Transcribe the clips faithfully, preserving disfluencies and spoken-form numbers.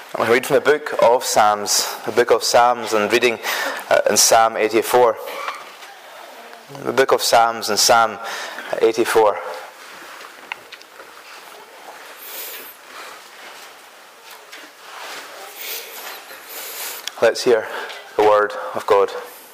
I'm going to read from the book of Psalms, the book of Psalms, and reading uh, in Psalm eighty-four. The book of Psalms and Psalm eighty-four. Let's hear the word of God.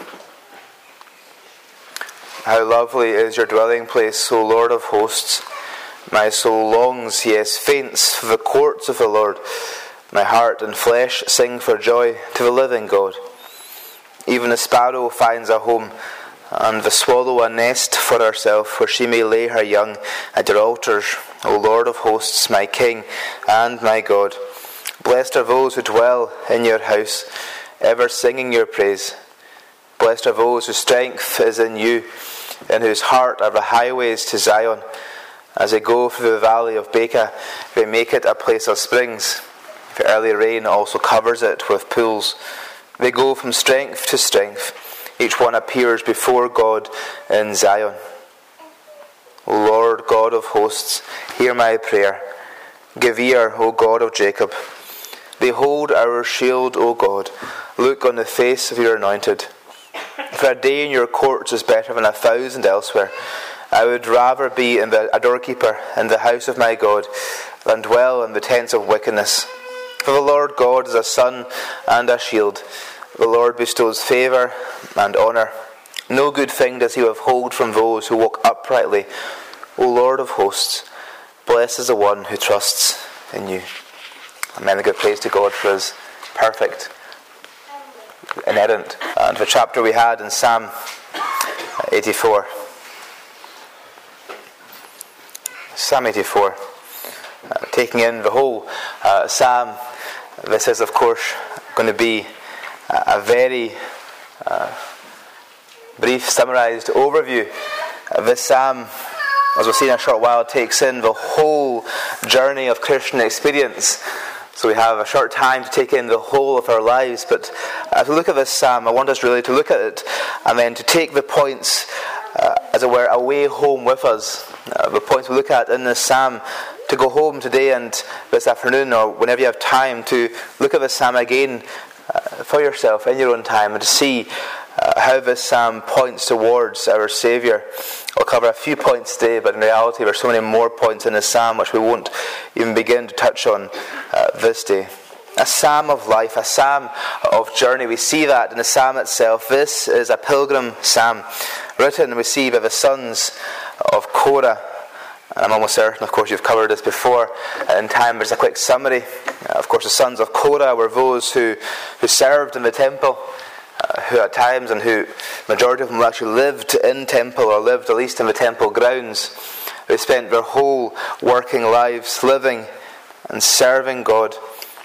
How lovely is your dwelling place, O Lord of hosts. My soul longs, yes, faints for the courts of the Lord. My heart and flesh sing for joy to the living God. Even the sparrow finds a home, and the swallow a nest for herself, where she may lay her young at your altars, O Lord of hosts, my King and my God. Blessed are those who dwell in your house, ever singing your praise. Blessed are those whose strength is in you, in whose heart are the highways to Zion. As they go through the valley of Baca, they make it a place of springs. The early rain also covers it with pools. They go from strength to strength. Each one appears before God in Zion. O Lord God of hosts, hear my prayer. Give ear, O God of Jacob. Behold our shield, O God. Look on the face of your anointed. For a day in your courts is better than a thousand elsewhere. I would rather be in the, a doorkeeper in the house of my God than dwell in the tents of wickedness. For the Lord God is a sun and a shield. The Lord bestows favour and honour. No good thing does he withhold from those who walk uprightly. O Lord of hosts, blessed is the one who trusts in you. Amen. A good praise to God for his perfect, inerrant. And the chapter we had in Psalm eighty-four. Psalm eighty-four. Uh, taking in the whole uh, Psalm. This is, of course, going to be a very uh, brief, summarised overview. Uh, this Psalm, as we'll see in a short while, takes in the whole journey of Christian experience. So we have a short time to take in the whole of our lives. But as we look at this Psalm, I want us really to look at it and then to take the points, uh, as it were, away home with us. Uh, the points we look at in this Psalm, to go home today and this afternoon, or whenever you have time, to look at this Psalm again uh, for yourself in your own time, and to see uh, how this Psalm points towards our Saviour. I'll cover a few points today, but in reality there's so many more points in this Psalm which we won't even begin to touch on uh, this day. A Psalm of life, a Psalm of journey. We see that in the Psalm itself. This is a pilgrim Psalm, written, we see, by the sons of Korah. I'm almost certain, of course, you've covered this before in time. There's a quick summary. Uh, of course, the sons of Korah were those who, who served in the temple, uh, who at times, and who, majority of them actually lived in temple, or lived at least in the temple grounds. They spent their whole working lives living and serving God.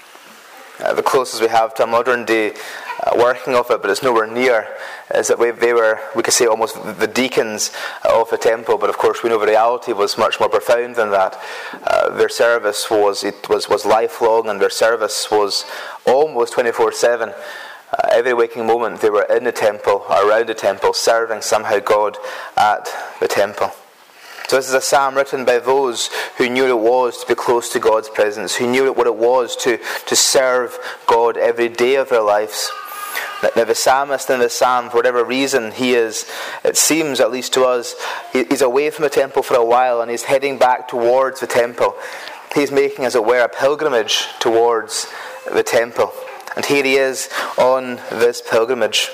Uh, the closest we have to a modern day uh, working of it, but it's nowhere near, is that we, they were, we could say, almost the deacons of the temple. But of course, we know the reality was much more profound than that. Uh, their service was it was was lifelong, and their service was almost twenty-four seven. Uh, every waking moment, they were in the temple, around the temple, serving somehow God at the temple. So this is a psalm written by those who knew what it was to be close to God's presence, who knew what it was to, to serve God every day of their lives. Now the psalmist in the psalm, for whatever reason he is, it seems, at least to us, he's away from the temple for a while, and he's heading back towards the temple. He's making, as it were, a pilgrimage towards the temple. And here he is on this pilgrimage.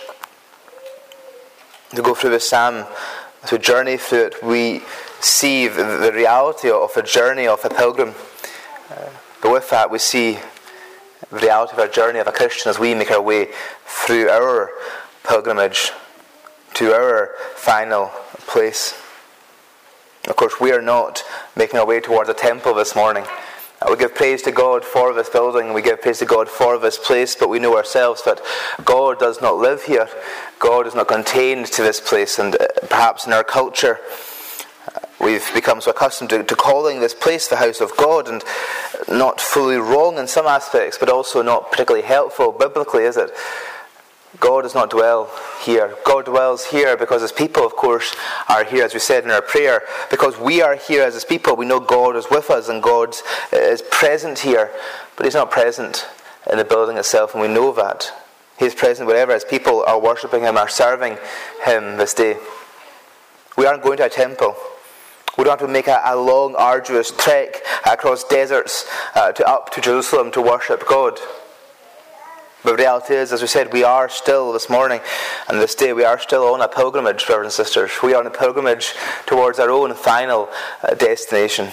To go through the psalm, as we journey through it, we see the, the reality of the journey of a pilgrim. Uh, but with that, we see the reality of our journey of a Christian as we make our way through our pilgrimage to our final place. Of course, we are not making our way towards a temple this morning. Uh, we give praise to God for this building, we give praise to God for this place, but we know ourselves that God does not live here. God is not contained to this place, and uh, perhaps in our culture, we've become so accustomed to, to calling this place the house of God, and not fully wrong in some aspects, but also not particularly helpful biblically, is it? God does not dwell here. God dwells here because his people, of course, are here, as we said in our prayer. Because we are here as his people, we know God is with us and God is present here. But he's not present in the building itself, and we know that. He is present wherever as people are worshipping him, are serving him this day. We aren't going to a temple. We don't have to make a, a long, arduous trek across deserts uh, to up to Jerusalem to worship God. But the reality is, as we said, we are still this morning and this day, we are still on a pilgrimage, brothers and sisters. We are on a pilgrimage towards our own final uh, destination.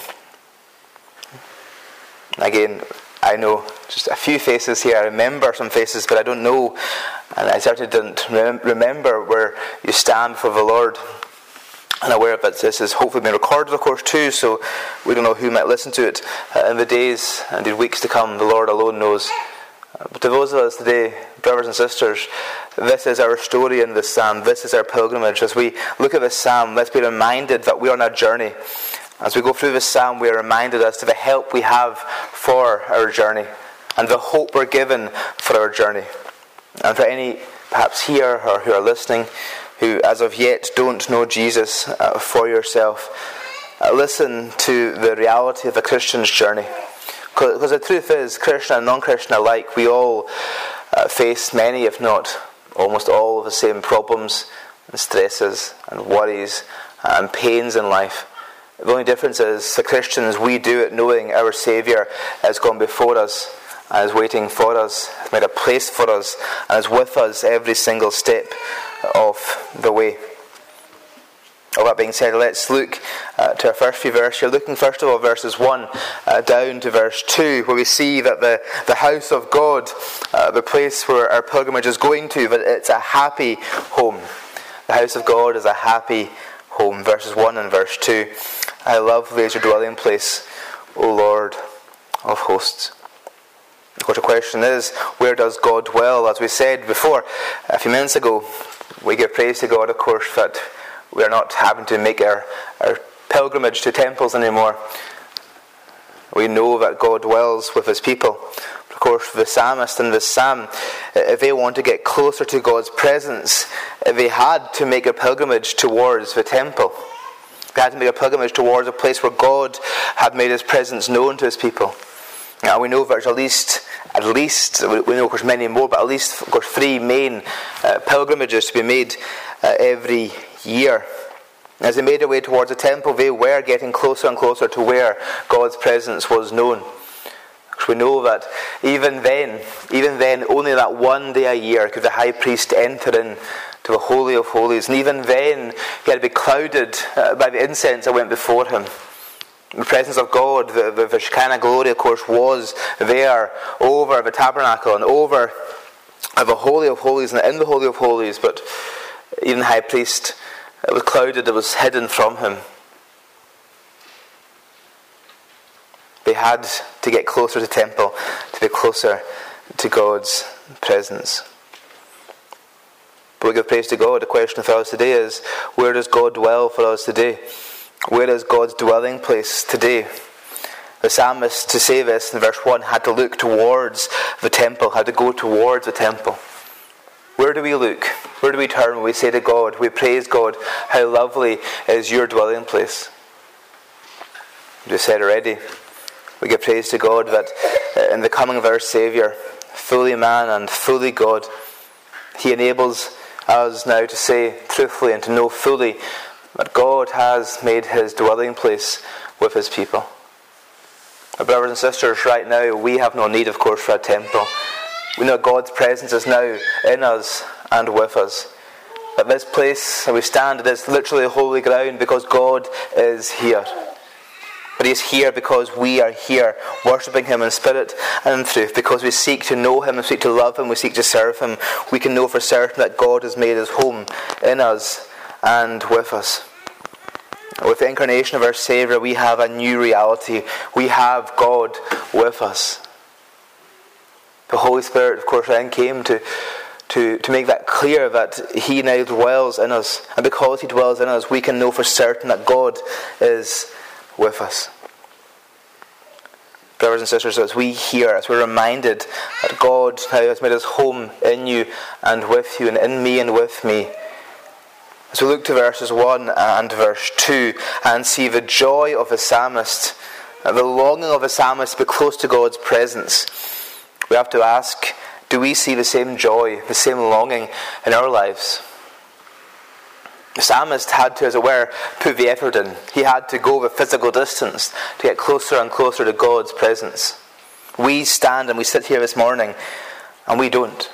Again, I know just a few faces here. I remember some faces, but I don't know, and I certainly didn't remember where you stand before the Lord. And aware that this is hopefully being recorded, of course, too, so we don't know who might listen to it uh, in the days and in weeks to come. The Lord alone knows. Uh, but to those of us today, brothers and sisters, this is our story in this psalm. This is our pilgrimage. As we look at this psalm, let's be reminded that we are on a journey. As we go through this psalm, we are reminded as to the help we have for our journey and the hope we're given for our journey. And for any perhaps here or who are listening who as of yet don't know Jesus uh, for yourself, uh, listen to the reality of a Christian's journey. Because the truth is, Christian and non-Christian alike, we all uh, face many, if not almost all, of the same problems and stresses and worries and pains in life. The only difference is, the Christians, we do it knowing our Saviour has gone before us and is waiting for us, has made a place for us, and is with us every single step of the way. All that being said, let's look uh, to our first few verses here. Looking first of all verses one uh, down to verse two, where we see that the, the house of God, uh, the place where our pilgrimage is going to, that it's a happy home. The house of God is a happy home. Verses one and verse two. I love thee as your dwelling place, O Lord of hosts. Of course, the question is, where does God dwell? As we said before, a few minutes ago, we give praise to God, of course, that we are not having to make our, our pilgrimage to temples anymore. We know that God dwells with his people. Of course, the psalmist in this psalm, if they want to get closer to God's presence, they had to make a pilgrimage towards the temple. They had to make a pilgrimage towards a place where God had made his presence known to his people. Now we know there's at least, at least, we know of course many more, but at least of course three main uh, pilgrimages to be made uh, every year. As they made their way towards the temple, they were getting closer and closer to where God's presence was known. Because we know that even then, even then, only that one day a year could the high priest enter in to the Holy of Holies, and even then he had to be clouded uh, by the incense that went before him. The presence of God, the, the, the Shekinah glory, of course, was there over the tabernacle and over the Holy of Holies and in the Holy of Holies, but even the high priest, it was clouded, it was hidden from him. They had to get closer to the temple, to be closer to God's presence. But we give praise to God. The question for us today is, where does God dwell for us today? Where is God's dwelling place today? The psalmist, to say this in verse one, had to look towards the temple, had to go towards the temple. Where do we look? Where do we turn when we say to God, we praise God, how lovely is your dwelling place? We said already, we give praise to God that in the coming of our Saviour, fully man and fully God, he enables us now to say truthfully and to know fully that God has made his dwelling place with his people. Our brothers and sisters, right now, we have no need, of course, for a temple. We know God's presence is now in us and with us. That this place where we stand, it is literally holy ground because God is here. But he is here because we are here, worshipping him in spirit and in truth. Because we seek to know him, we seek to love him, we seek to serve him. We can know for certain that God has made his home in us and with us. With the incarnation of our Saviour, we have a new reality. We have God with us. The Holy Spirit, of course, then came to, to, to make that clear that he now dwells in us. And because he dwells in us, we can know for certain that God is with us. Brothers and sisters, as we hear, as we're reminded that God now has made his home in you and with you and in me and with me, as we look to verses one and verse two and see the joy of the psalmist, the longing of the psalmist to be close to God's presence, we have to ask, do we see the same joy, the same longing in our lives? The psalmist had to, as it were, put the effort in. He had to go the physical distance to get closer and closer to God's presence. We stand and we sit here this morning, and we don't.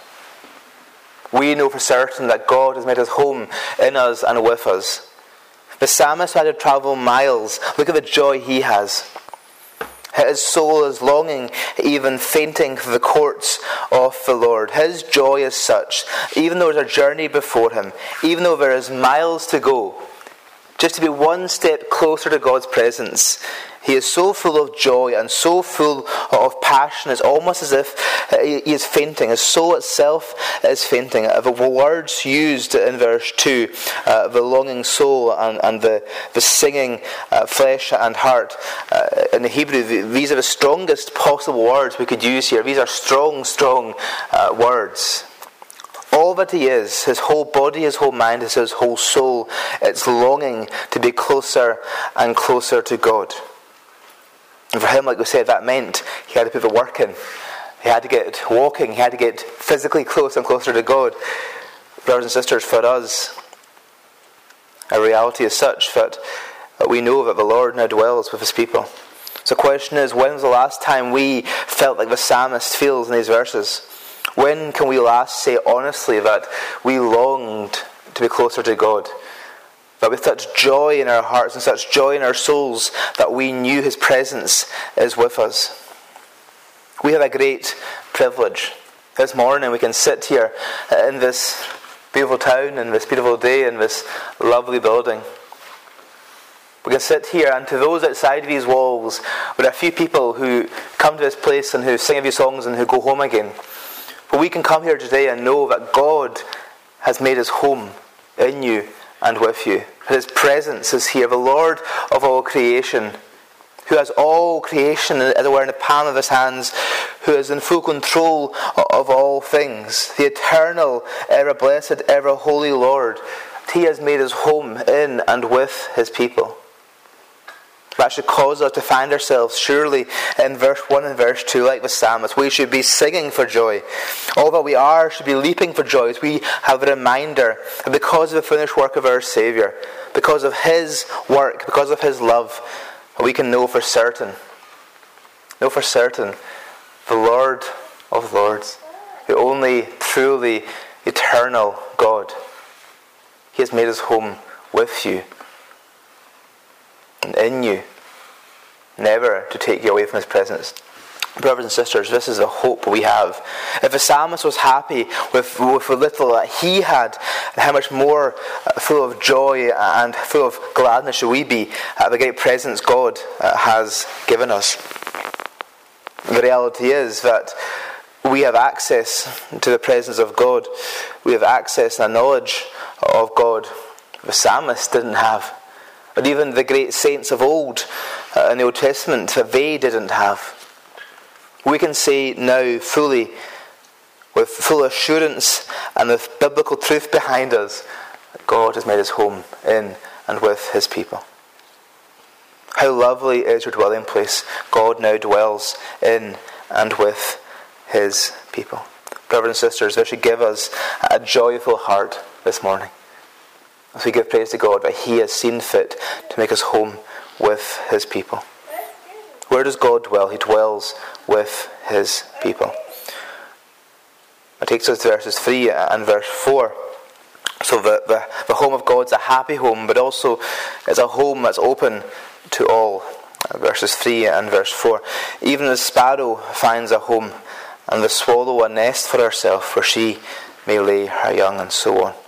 We know for certain that God has made his home in us and with us. The psalmist had to travel miles. Look at the joy he has. His soul is longing, even fainting for the courts of the Lord. His joy is such, even though there's a journey before him, even though there is miles to go, just to be one step closer to God's presence, he is so full of joy and so full of passion. It's almost as if he is fainting. His soul itself is fainting. The words used in verse two, uh, the longing soul and, and the, the singing uh, flesh and heart, uh, in the Hebrew, these are the strongest possible words we could use here. These are strong, strong uh, words. All that he is, his whole body, his whole mind, his whole soul, it's longing to be closer and closer to God. And for him, like we said, that meant he had to put the work in. He had to get walking. He had to get physically close and closer to God. Brothers and sisters, for us, our reality is such that we know that the Lord now dwells with his people. So the question is, when was the last time we felt like the psalmist feels in these verses? When can we last say honestly that we longed to be closer to God? That with such joy in our hearts and such joy in our souls that we knew his presence is with us. We have a great privilege. This morning we can sit here in this beautiful town, in this beautiful day, in this lovely building. We can sit here, and to those outside these walls, with a few people who come to this place and who sing a few songs and who go home again. But we can come here today and know that God has made his home in you and with you. His presence is here, the Lord of all creation, who has all creation, as it were, in the palm of his hands, who is in full control of all things, the eternal, ever blessed, ever holy Lord. He has made his home in and with his people. That should cause us to find ourselves surely in verse one and verse two, like the psalmist. We should be singing for joy. All that we are should be leaping for joy as we have a reminder that because of the finished work of our Saviour, because of his work, because of his love, we can know for certain, know for certain, the Lord of Lords, the only truly eternal God, he has made his home with you and in you, never to take you away from his presence. Brothers and sisters, this is the hope we have. If the psalmist was happy with, with the little that he had, how much more full of joy and full of gladness should we be at the great presence God has given us. The reality is that we have access to the presence of God. We have access and knowledge of God the psalmist didn't have. But even the great saints of old uh, in the Old Testament, that they didn't have. We can say now fully, with full assurance and with biblical truth behind us, that God has made his home in and with his people. How lovely is your dwelling place. God now dwells in and with his people. Brothers and sisters, this should give us a joyful heart this morning, as we give praise to God that he has seen fit to make us home with his people. Where does God dwell? He dwells with his people. It takes us to verses three and verse four. So the, the, the home of God is a happy home, but also it's a home that's open to all. Verses three and verse four. Even the sparrow finds a home, and the swallow a nest for herself, where she may lay her young, and so on.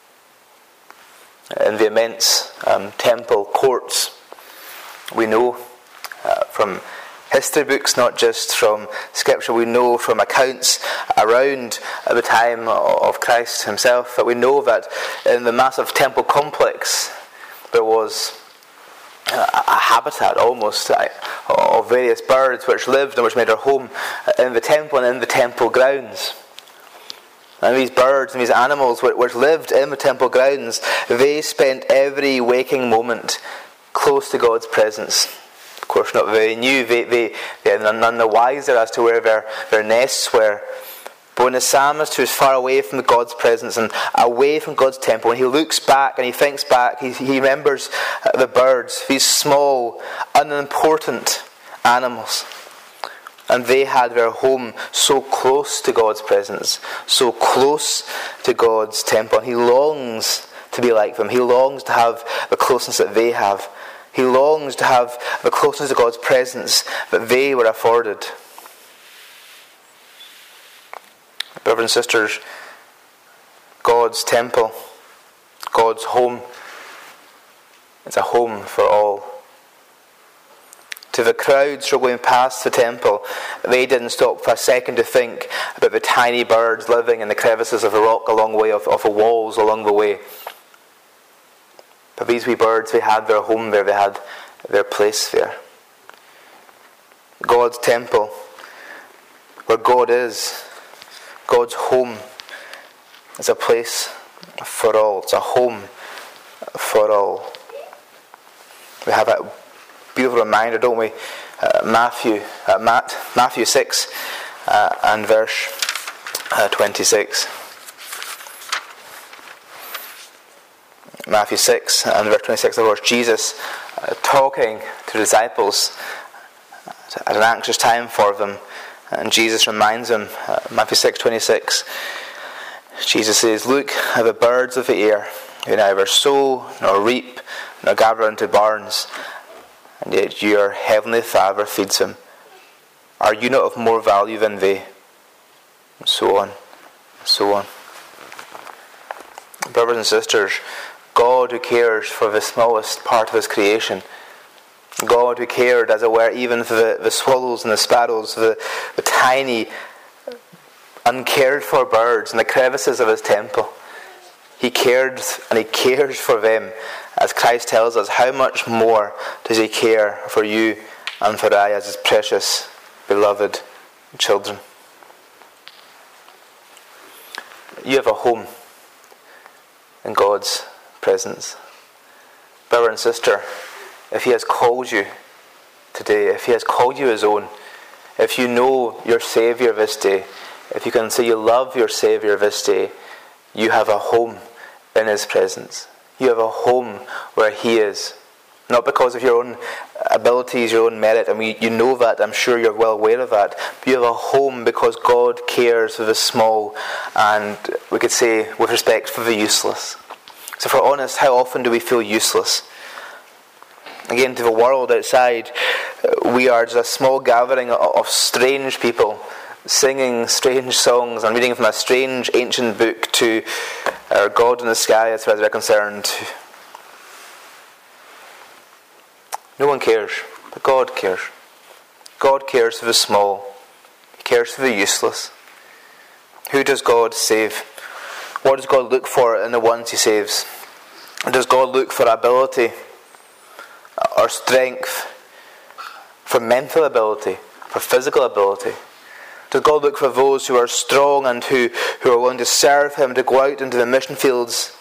In the immense um, temple courts, we know uh, from history books, not just from scripture, we know from accounts around at the time of Christ himself, that we know that in the massive temple complex there was a habitat almost of various birds which lived and which made their home in the temple and in the temple grounds. And these birds and these animals which lived in the temple grounds, they spent every waking moment close to God's presence, course, not very new. They, they, they are none the wiser as to where their, their nests were. But when the psalmist, who is far away from God's presence and away from God's temple, when he looks back and he thinks back, he, he remembers the birds, these small, unimportant animals. And they had their home so close to God's presence, so close to God's temple. And he longs to be like them. He longs to have the closeness that they have. He longs to have the closeness to God's presence that they were afforded. Brothers and sisters, God's temple, God's home, it's a home for all. To the crowds who were going past the temple, they didn't stop for a second to think about the tiny birds living in the crevices of the rock along the way, of, of the walls along the way. But these wee birds, they had their home there, they had their place there. God's temple, where God is, God's home, is a place for all. It's a home for all. We have that beautiful reminder, don't we? Uh, Matthew, uh, Matt, Matthew six uh, and verse uh, twenty-six. Matthew six and verse twenty-six, of course, Jesus uh, talking to the disciples at an anxious time for them. And Jesus reminds them, uh, Matthew six twenty-six, Jesus says, "Look at the birds of the air, who neither sow nor reap nor gather into barns, and yet your heavenly Father feeds them. Are you not of more value than they?" And so on, and so on. Brothers and sisters, God, who cares for the smallest part of his creation, God who cared, as it were, even for the, the swallows and the sparrows, the, the tiny, uncared for birds in the crevices of his temple. He cared and he cares for them. As Christ tells us, how much more does he care for you and for I as his precious, beloved children? You have a home in God's presence. Brother and sister, if he has called you today, if he has called you his own, if you know your Saviour this day, if you can say you love your Saviour this day, you have a home in his presence. You have a home where he is. Not because of your own abilities, your own merit, and we, you know that, I'm sure you're well aware of that. But you have a home because God cares for the small and, we could say, with respect, for the useless. So if we're honest, how often do we feel useless? Again, to the world outside, we are just a small gathering of strange people singing strange songs and reading from a strange ancient book to our God in the sky as far as we're concerned. No one cares, but God cares. God cares for the small. He cares for the useless. Who does God save? What does God look for in the ones he saves? Does God look for ability or strength, for mental ability, for physical ability? Does God look for those who are strong and who, who are willing to serve him, to go out into the mission fields?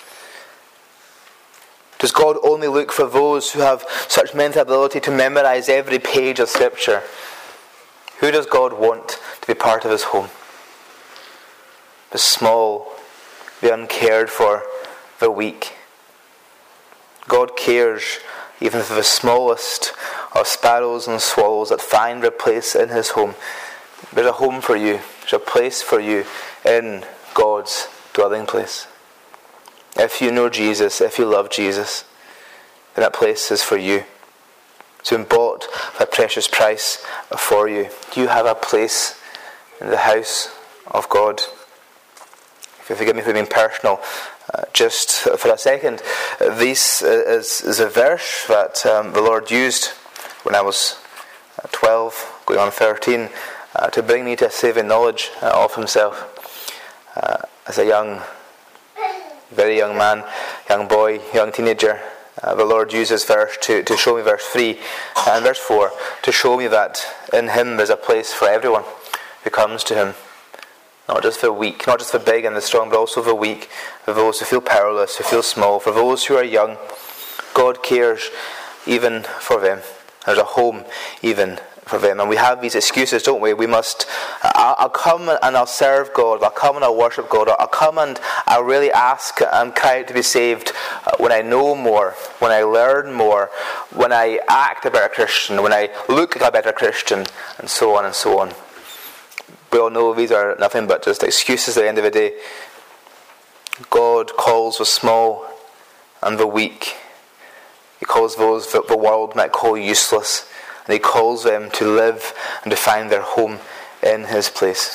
Does God only look for those who have such mental ability to memorize every page of Scripture? Who does God want to be part of his home? The small, the uncared for, the weak. God cares even for the smallest of sparrows and swallows that find their place in his home. There's a home for you. There's a place for you in God's dwelling place. If you know Jesus, if you love Jesus, then that place is for you. It's been bought for a precious price for you. You have a place in the house of God. If you forgive me for being personal, uh, just for a second, uh, this is, is a verse that um, the Lord used when I was uh, twelve, going on thirteen, uh, to bring me to a saving knowledge uh, of himself. Uh, as a young, very young man, young boy, young teenager, uh, the Lord used this verse to, to show me, verse three and verse four, to show me that in him there's a place for everyone who comes to him. Not just for the weak, not just for the big and the strong, but also for the weak, for those who feel powerless, who feel small, for those who are young. God cares even for them. There's a home even for them. And we have these excuses, don't we? We must, I'll, I'll come and I'll serve God. I'll come and I'll worship God. I'll come and I'll really ask and cry out to be saved when I know more, when I learn more, when I act a better Christian, when I look like a better Christian, and so on and so on. We all know these are nothing but just excuses at the end of the day. God calls the small and the weak. He calls those that the world might call useless. And he calls them to live and to find their home in his place.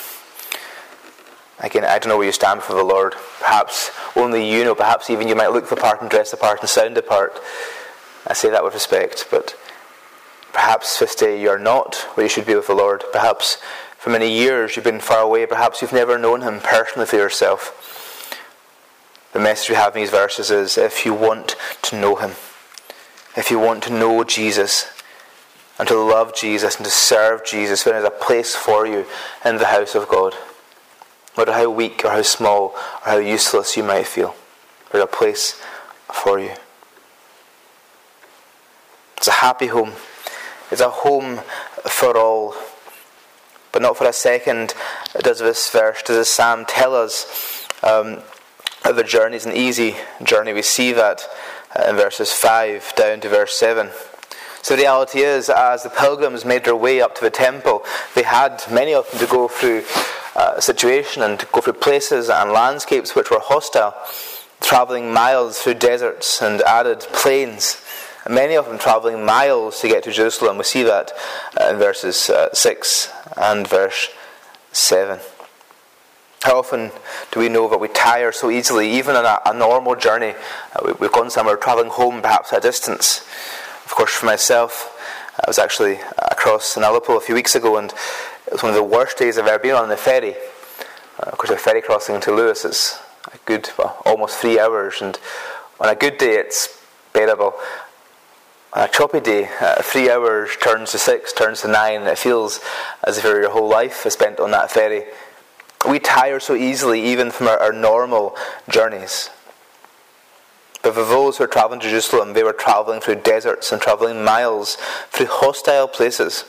Again, I don't know where you stand before the Lord. Perhaps only you know. Perhaps even you might look the part and dress the part and sound the part. I say that with respect. But perhaps this day you are not where you should be with the Lord. Perhaps for many years you've been far away. Perhaps you've never known him personally for yourself. The message we have in these verses is, if you want to know him, if you want to know Jesus, and to love Jesus and to serve Jesus, there is a place for you in the house of God. No matter how weak or how small or how useless you might feel, there's a place for you. It's a happy home. It's a home for all. But not for a second does this verse, does this psalm tell us um, that the journey is an easy journey. We see that in verses five down to verse seven. So the reality is, as the pilgrims made their way up to the temple, they had, many of them, to go through uh, a situation and to go through places and landscapes which were hostile, travelling miles through deserts and arid plains. And many of them travelling miles to get to Jerusalem. We see that uh, in verses uh, six and verse seven. How often do we know that we tire so easily, even on a, a normal journey? Uh, we, we've gone somewhere, travelling home perhaps at a distance. Of course, for myself, I was actually across an Ullapool a few weeks ago, and it was one of the worst days I've ever been on the ferry. Uh, of course, a ferry crossing to Lewis is a good, well, almost three hours, and on a good day it's bearable. On a choppy day, uh, three hours turns to six, turns to nine, and it feels as if your whole life is spent on that ferry. We tire so easily, even from our, our normal journeys. But for those who are travelling to Jerusalem, they were travelling through deserts and travelling miles through hostile places.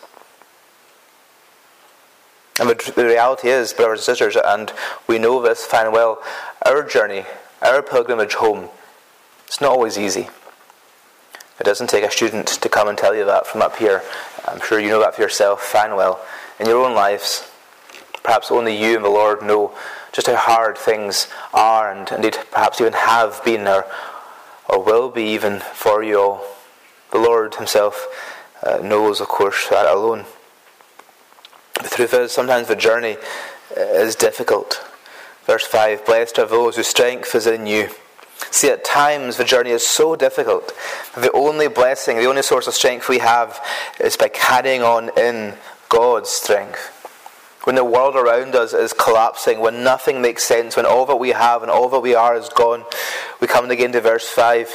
And the, the reality is, brothers and sisters, and we know this fine well, our journey, our pilgrimage home, it's not always easy. It doesn't take a student to come and tell you that from up here. I'm sure you know that for yourself fine well. In your own lives, perhaps only you and the Lord know just how hard things are, and indeed perhaps even have been, or or will be even for you all. The Lord himself uh, knows, of course, that alone. The truth is, sometimes the journey is difficult. Verse five, blessed are those whose strength is in you. See, at times the journey is so difficult that the only blessing, the only source of strength we have is by carrying on in God's strength. When the world around us is collapsing, when nothing makes sense, when all that we have and all that we are is gone, we come again to verse five.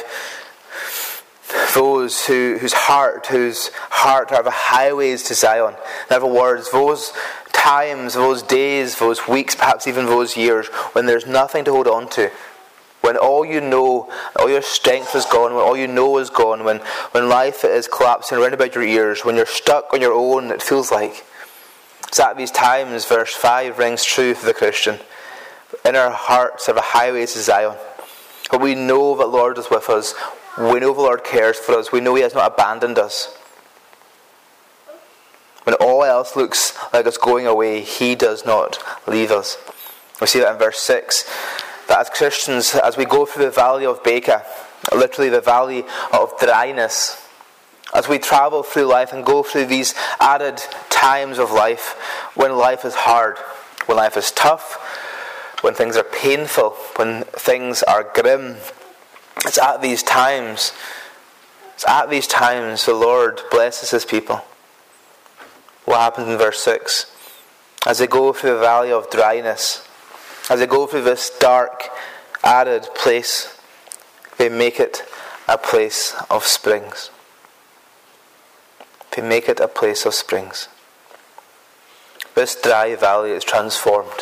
Those who, whose heart, whose heart are the highways to Zion. In other words, those times, those days, those weeks, perhaps even those years, when there's nothing to hold on to, when all you know, all your strength is gone, when all you know is gone, when, when life is collapsing around about your ears, when you're stuck on your own, it feels like. It's at these times, verse five rings true for the Christian. In our hearts are the highways to Zion. But we know that the Lord is with us. We know the Lord cares for us. We know he has not abandoned us. When all else looks like it's going away, he does not leave us. We see that in verse six. That as Christians, as we go through the valley of Baca, literally the valley of dryness, as we travel through life and go through these arid times of life, when life is hard, when life is tough, when things are painful, when things are grim, it's at these times, it's at these times the Lord blesses his people. What happens in verse six? As they go through the valley of dryness, as they go through this dark, arid place, they make it a place of springs. They make it a place of springs. This dry valley is transformed.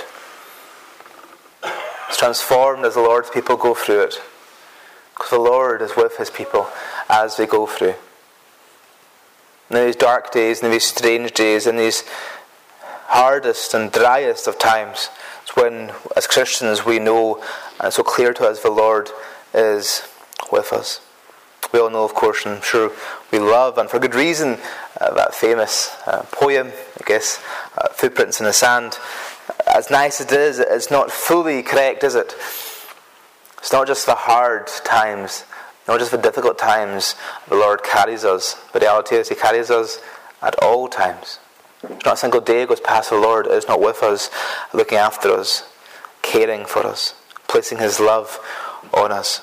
It's transformed as the Lord's people go through it. Because the Lord is with his people as they go through. in these dark days, in these strange days, in these hardest and driest of times, it's when, as Christians, we know, and it's so clear to us, the Lord is with us. We all know, of course, and I'm sure we love, and for good reason, uh, that famous uh, poem, I guess, uh, Footprints in the Sand. As nice as it is, it's not fully correct, is it? It's not just the hard times, not just the difficult times the Lord carries us. The reality is He carries us at all times. There's not a single day goes past the Lord is not with us, looking after us, caring for us, placing His love on us.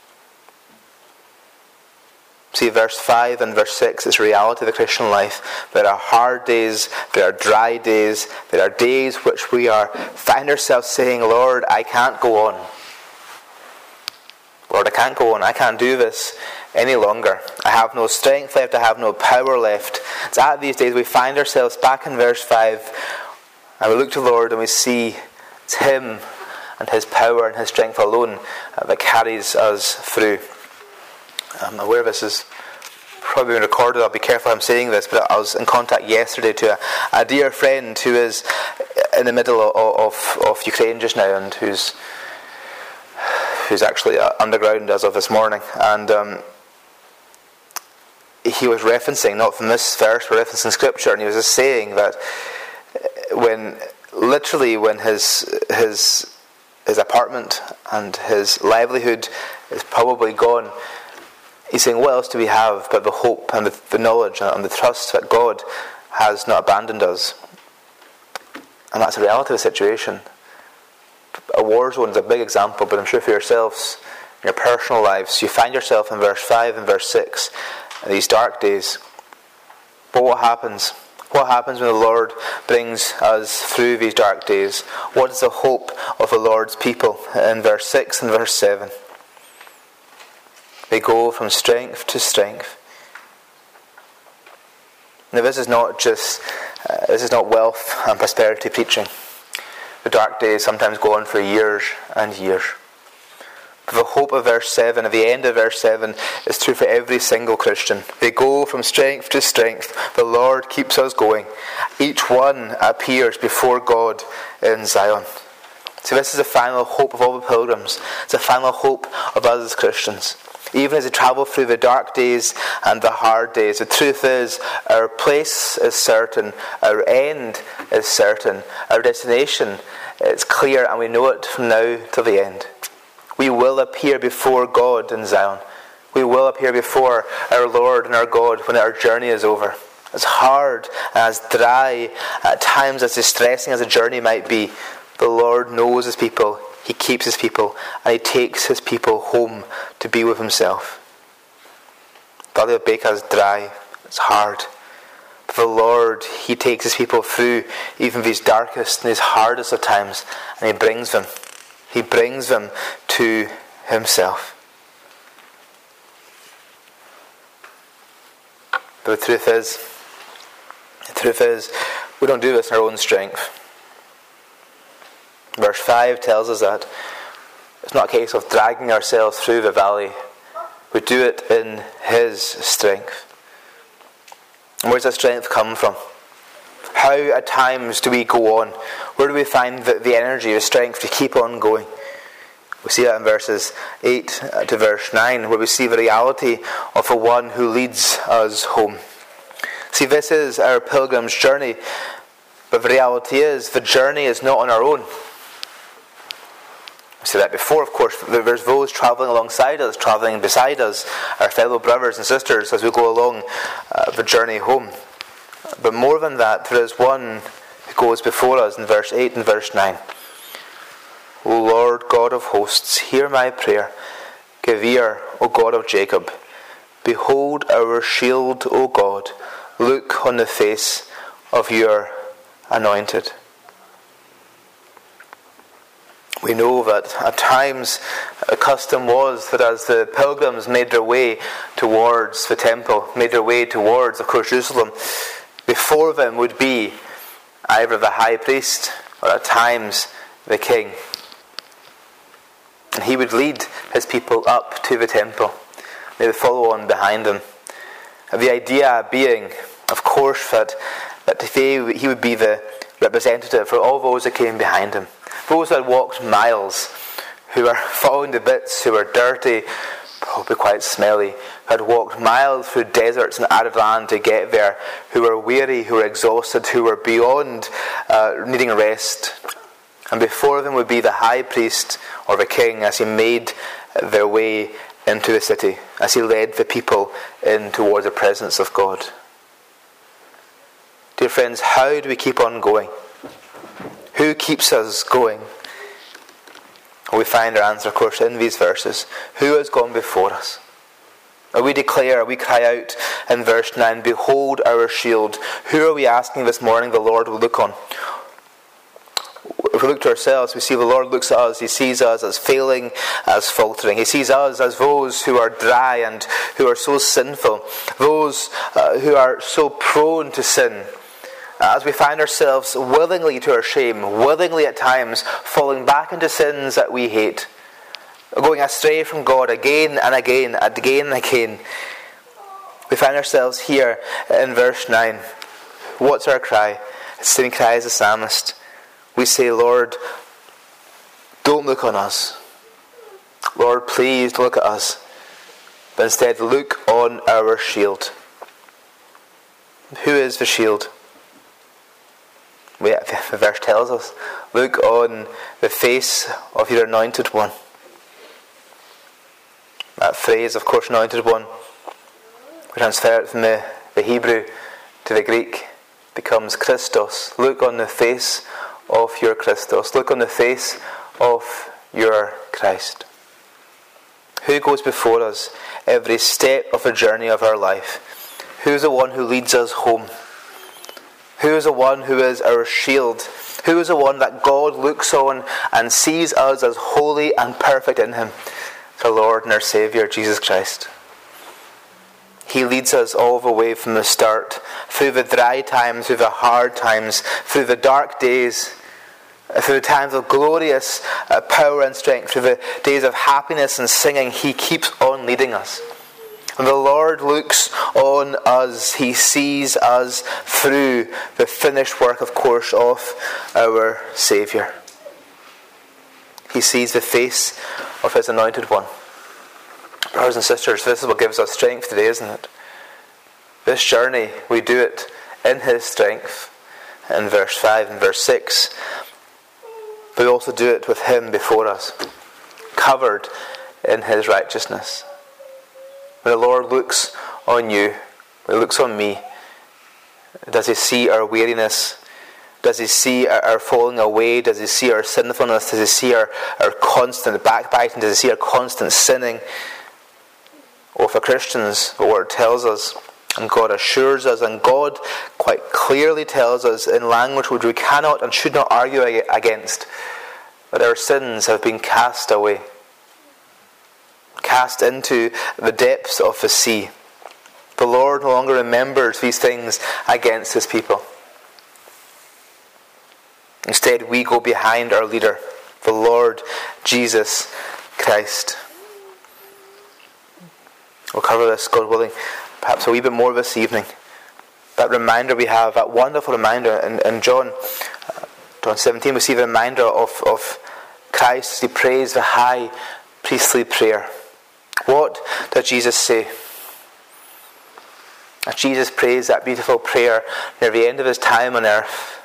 See, verse five and verse six is the reality of the Christian life. There are hard days, there are dry days, there are days which we are find ourselves saying, Lord, I can't go on. Lord, I can't go on. I can't do this any longer. I have no strength left. I have no power left. It's at these days we find ourselves back in verse five, and we look to the Lord and we see it's Him and His power and His strength alone that carries us through. I'm aware this is probably been recorded. I'll be careful how I'm saying this, but I was in contact yesterday to a, a dear friend who is in the middle of, of, of Ukraine just now, and who's who's actually underground as of this morning. And um, he was referencing, not from this verse, but referencing Scripture, and he was just saying that when, literally, when his his his apartment and his livelihood is probably gone, he's saying, what else do we have but the hope and the, the knowledge and the trust that God has not abandoned us? And that's the reality of the situation. A war zone is a big example, but I'm sure for yourselves, in your personal lives, you find yourself in verse five and verse six, in these dark days. But what happens? What happens when the Lord brings us through these dark days? What is the hope of the Lord's people in verse six and verse seven? They go from strength to strength. Now, this is not just uh, this is not wealth and prosperity preaching. The dark days sometimes go on for years and years. But the hope of verse seven, at the end of verse seven, is true for every single Christian. They go from strength to strength. The Lord keeps us going. Each one appears before God in Zion. So this is the final hope of all the pilgrims. It's the final hope of us as Christians. Even as we travel through the dark days and the hard days, the truth is our place is certain, our end is certain, our destination is clear, and we know it from now to the end. We will appear before God in Zion. We will appear before our Lord and our God when our journey is over. As hard, as dry, at times as distressing as the journey might be, the Lord knows His people. He keeps His people, and He takes His people home to be with Himself. The valley of Baca is dry, it's hard. But the Lord, He takes His people through even these darkest and these hardest of times, and He brings them. He brings them to Himself. But the truth is, the truth is, we don't do this in our own strength. Verse five tells us that it's not a case of dragging ourselves through the valley. We do it in His strength. And where does that strength come from? How at times do we go on? Where do we find the, the energy, the strength to keep on going? We see that in verses eight to verse nine, where we see the reality of the one who leads us home. See, this is our pilgrim's journey, but the reality is the journey is not on our own. We said that before, of course. There's those travelling alongside us, travelling beside us, our fellow brothers and sisters as we go along uh, the journey home. But more than that, there is one who goes before us in verse eight and verse nine. O Lord God of hosts, hear my prayer. Give ear, O God of Jacob. Behold our shield, O God. Look on the face of your anointed. We know that at times a custom was that as the pilgrims made their way towards the temple, made their way towards, of course, Jerusalem, before them would be either the high priest or at times the king. And he would lead his people up to the temple. They would follow on behind him. And the idea being, Of course, that, that today he would be the representative for all those that came behind him. Those that walked miles, who are falling to bits, who are dirty, probably quite smelly, who had walked miles through deserts and arid land to get there, who were weary, who were exhausted, who were beyond uh, needing rest. And before them would be the high priest or the king as he made their way into the city, as he led the people in towards the presence of God. Dear friends, how do we keep on going? Who keeps us going? Well, we find our answer, of course, in these verses. Who has gone before us? We declare, we cry out in verse nine, behold our shield. Who are we asking this morning the Lord will look on? If we look to ourselves, we see the Lord looks at us. He sees us as failing, as faltering. He sees us as those who are dry and who are so sinful, those uh, who are so prone to sin. As we find ourselves willingly to our shame, willingly at times falling back into sins that we hate, going astray from God again and again, and again and again. We find ourselves here in verse nine. What's our cry? It's the same cry as the psalmist. We say, Lord, don't look on us. Lord, please look at us. But instead, look on our shield. Who is the shield? We, the verse tells us, look on the face of your anointed one. That phrase, of course, anointed one, we transfer it from the, the Hebrew to the Greek, becomes Christos. Look on the face of your Christos. Look on the face of your Christ. Who goes before us every step of the journey of our life? Who is the one who leads us home? Who is the one who is our shield? Who is the one that God looks on and sees us as holy and perfect in him? It's our Lord and our Saviour, Jesus Christ. He leads us all the way from the start, through the dry times, through the hard times, through the dark days, through the times of glorious uh, power and strength, through the days of happiness and singing. He keeps on leading us. And the Lord looks on us. He sees us through the finished work, of course, of our Saviour. He sees the face of his anointed one. Brothers and sisters, this is what gives us strength today, isn't it? This journey, we do it in his strength, in verse five and verse six. But we also do it with him before us, covered in his righteousness. When the Lord looks on you, when he looks on me, does he see our weariness? Does he see our falling away? Does he see our sinfulness? Does he see our, our constant backbiting? Does he see our constant sinning? Or for Christians, the word tells us, and God assures us, and God quite clearly tells us in language which we cannot and should not argue against, that our sins have been cast away, cast into the depths of the sea. The Lord no longer remembers these things against his people. Instead, we go behind our leader, the Lord Jesus Christ. We'll cover this, God willing, perhaps a wee bit more this evening. That reminder we have, that wonderful reminder in, in John, uh, John seventeen, we see the reminder of, of Christ as he prays the high priestly prayer. What does Jesus say? As Jesus prays that beautiful prayer near the end of his time on earth,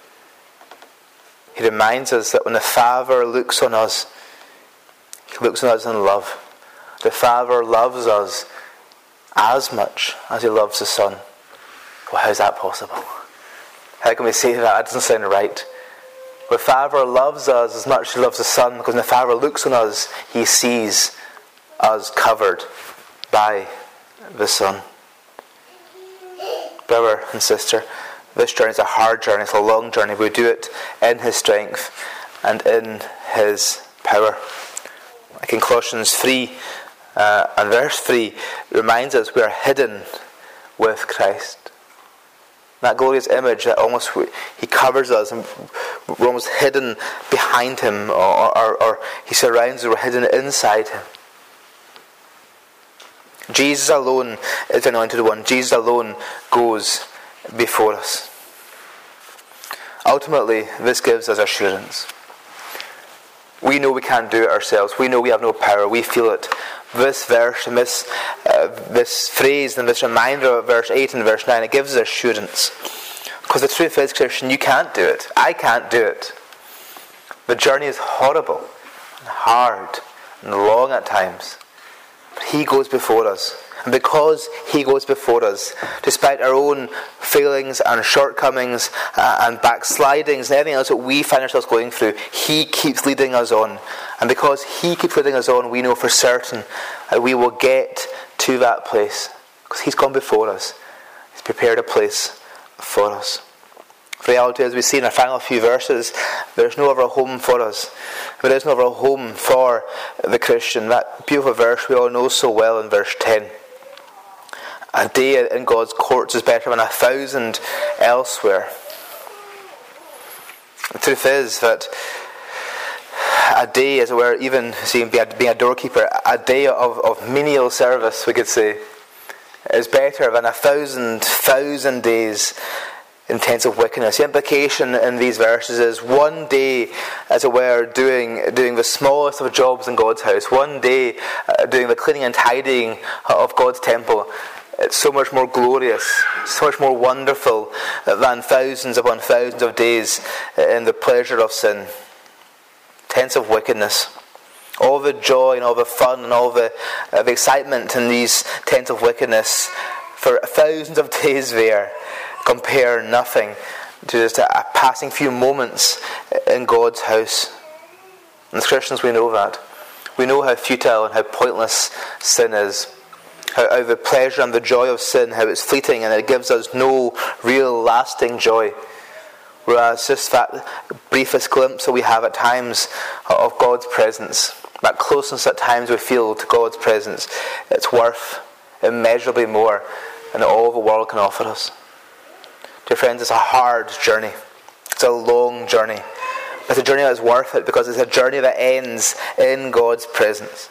he reminds us that when the Father looks on us, he looks on us in love. The Father loves us as much as he loves the Son. Well, how is that possible? How can we say that? That doesn't sound right. The Father loves us as much as he loves the Son, because when the Father looks on us, he sees us covered by the Son. Brother and sister, this journey is a hard journey, it's a long journey. We do it in his strength and in his power. Like in Colossians three uh, and verse three reminds us we are hidden with Christ. That glorious image that almost we, he covers us and we're almost hidden behind him, or, or, or he surrounds us, we're hidden inside him. Jesus alone is the anointed one. Jesus alone goes before us. Ultimately, this gives us assurance. We know we can't do it ourselves. We know we have no power. We feel it. This verse and this uh, this phrase and this reminder of verse eight and verse nine, it gives us assurance. Because the truth is, Christian, you can't do it. I can't do it. The journey is horrible and hard and long at times. But He goes before us. And because He goes before us, despite our own failings and shortcomings uh, and backslidings and everything else that we find ourselves going through, He keeps leading us on. And because He keeps leading us on, we know for certain that we will get to that place. Because He's gone before us. He's prepared a place for us. The reality, as we see in our final few verses, there's no other home for us. There is no other home for the Christian. That beautiful verse we all know so well in verse ten. A day in God's courts is better than a thousand elsewhere. The truth is that a day, as it were, even see, being a doorkeeper, a day of, of menial service, we could say, is better than a thousand, thousand days intensive wickedness. The implication in these verses is one day, as it were, doing doing the smallest of jobs in God's house, one day uh, doing the cleaning and tidying of God's temple. It's so much more glorious, so much more wonderful than thousands upon thousands of days in the pleasure of sin. Intensive wickedness. All the joy and all the fun and all the, uh, the excitement in these tents of wickedness for thousands of days there compare nothing to just a, a passing few moments in God's house. And as Christians, we know that. We know how futile and how pointless sin is. How, how the pleasure and the joy of sin, how it's fleeting and it gives us no real lasting joy. Whereas just that briefest glimpse that we have at times of God's presence, that closeness at times we feel to God's presence, it's worth immeasurably more than all the world can offer us. Dear friends, it's a hard journey. It's a long journey. It's a journey that's worth it because it's a journey that ends in God's presence.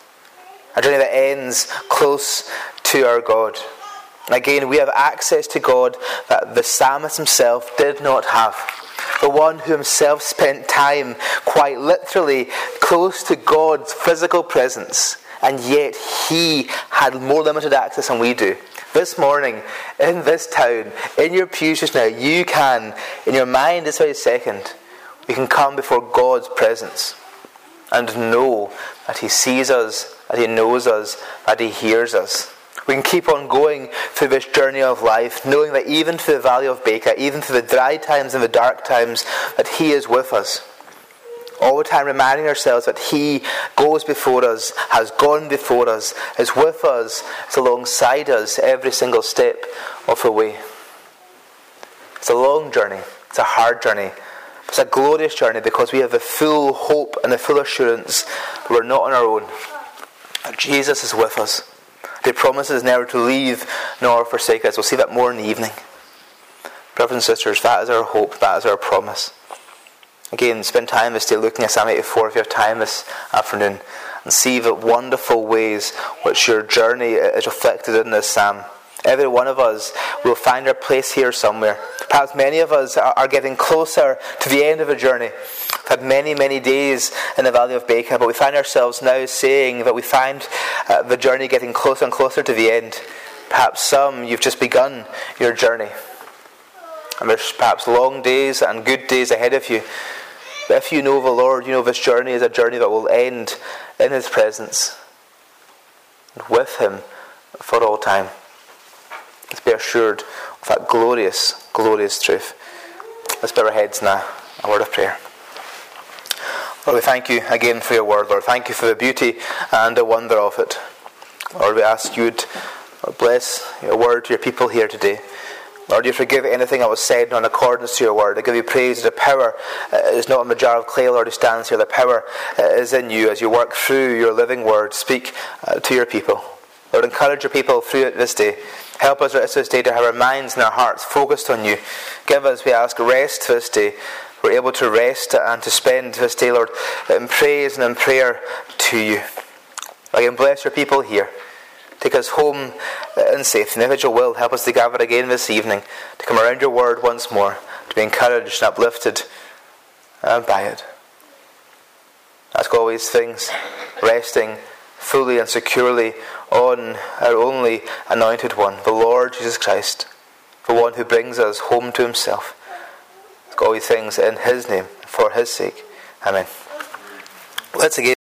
A journey that ends close to our God. And again, we have access to God that the psalmist himself did not have. The one who himself spent time quite literally close to God's physical presence. And yet he had more limited access than we do. This morning, in this town, in your pews just now, you can, in your mind this very second, we can come before God's presence and know that He sees us, that He knows us, that He hears us. We can keep on going through this journey of life, knowing that even through the valley of Baca, even through the dry times and the dark times, that He is with us. All the time reminding ourselves that He goes before us, has gone before us, is with us, is alongside us every single step of the way. It's a long journey. It's a hard journey. It's a glorious journey because we have the full hope and the full assurance that we're not on our own. That Jesus is with us. He promises never to leave nor forsake us. We'll see that more in the evening. Brothers and sisters, that is our hope. That is our promise. Again, spend time this day looking at Psalm eighty-four if you have time this afternoon and see the wonderful ways which your journey is reflected in this psalm. Every one of us will find our place here somewhere. Perhaps many of us are getting closer to the end of a journey. We've had many, many days in the Valley of Baca, but we find ourselves now saying that we find uh, the journey getting closer and closer to the end. Perhaps some, you've just begun your journey. And there's perhaps long days and good days ahead of you. But if you know the Lord, you know this journey is a journey that will end in His presence. And with Him for all time. Let's be assured of that glorious, glorious truth. Let's bow our heads now. A word of prayer. Lord, we thank You again for Your word, Lord. Thank You for the beauty and the wonder of it. Lord, we ask You would bless Your word to Your people here today. Lord, You forgive anything that was said in accordance to Your word. I give You praise. The power is not in the jar of clay, Lord, who stands here. The power is in You as You work through Your living word. Speak to Your people. Lord, encourage Your people through it this day. Help us this day to have our minds and our hearts focused on You. Give us, we ask, rest this day. We're able to rest and to spend this day, Lord, in praise and in prayer to You. Again, bless Your people here. Take us home in safety. And if it's your will, help us to gather again this evening, to come around your word once more, to be encouraged and uplifted uh, by it. Ask all these things, resting fully and securely on our only anointed one, the Lord Jesus Christ, the one who brings us home to himself. Ask all these things in his name, for his sake. Amen. Let's again